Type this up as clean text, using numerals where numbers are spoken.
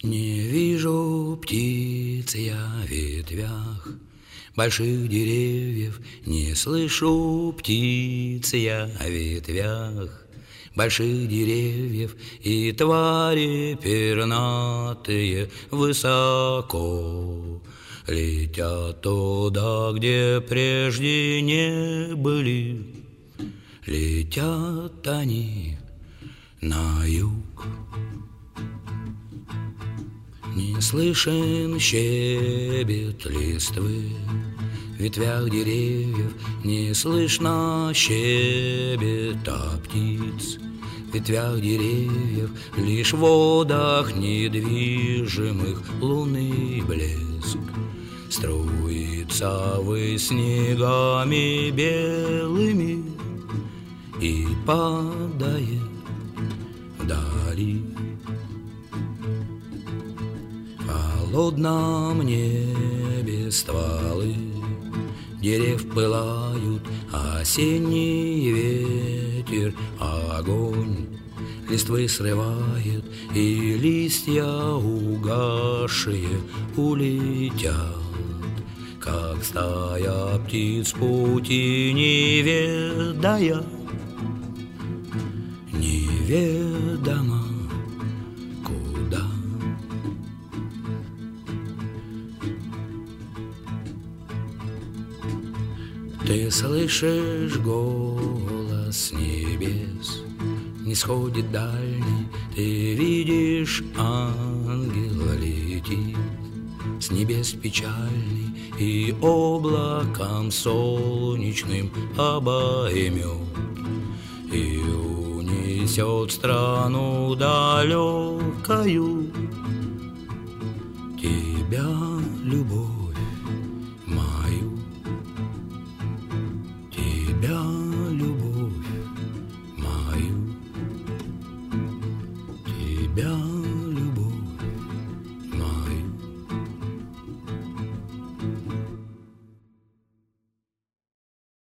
Не вижу птиц я в ветвях больших деревьев, не слышу птиц я в ветвях больших деревьев, и твари пернатые высоко летят туда, где прежде не были. Летят они на юг. Не слышен щебет листвы в ветвях деревьев, не слышно щебета птиц в ветвях деревьев, лишь в водах недвижимых лунный блеск струится ввысь снегами белыми и падает вдали. В холодном небе стволы дерев пылают, осенний ветер огонь листвы срывает, и листья угасшие улетят, как стая птиц пути не ведая, неведомо куда. Ты слышишь голос небес, не сходит дальний, ты видишь, ангел летит с небес печальный, и облаком солнечным обоймет, и унесет в страну далекою тебя, любовь.